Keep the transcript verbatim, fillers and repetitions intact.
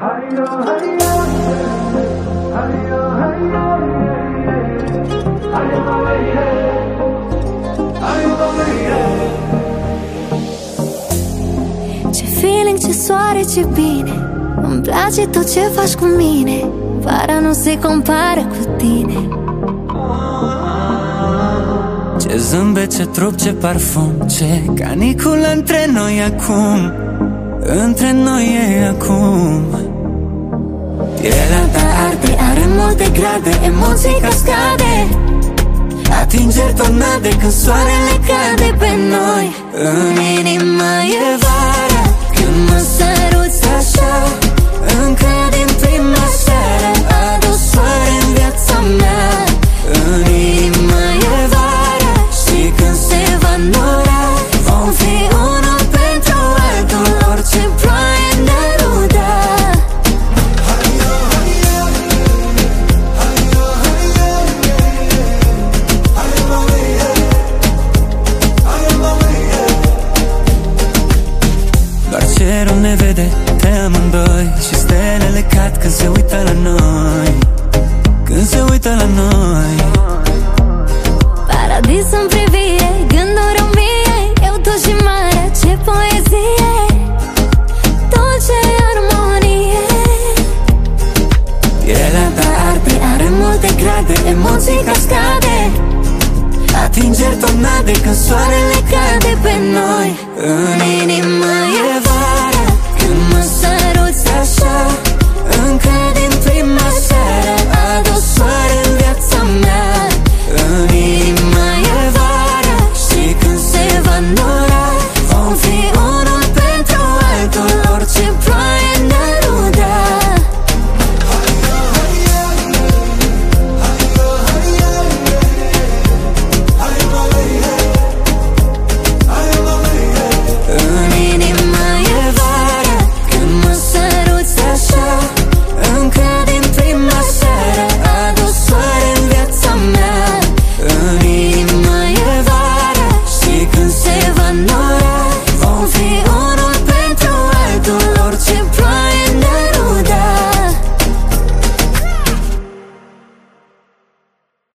Ce feeling, ce soare, ce bine. Îmi place tot ce faci cu mine. Vara nu se compară cu tine. Ce zâmbet, ce trup, ce parfum, ce caniculă între noi acum. Între noi e acum. Pielea ta arde, are multe grade, emoții cascade, atingeri tornade când soarele cade pe noi. În inima e vara, când mă săruți așa, încă din prima seară. Adus soare în viața mea. În inima e vara, și când se va nora, vom fi unul pentru altul, orice ploaie ne-ar uda. Doar cerul ne vede pe amândoi și stelele cad când se uită la noi. Când se uită la noi. Paradis în privire, gânduri în mie, eu tu și marea, ce poezie, dulce armonie. Pielea ta arde, are multe grade, emoții cascade, atingeri tornade când soarele cade pe noi. În inima